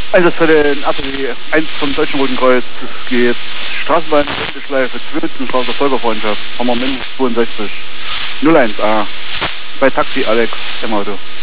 Also für den APW 1 vom Deutschen Roten Kreuz, es geht Straßenbahn, Wendeschleife, Zwölftenstraße, Völkerfreundschaft, Hammer Minden 62, 01A, bei Taxi Alex im Auto.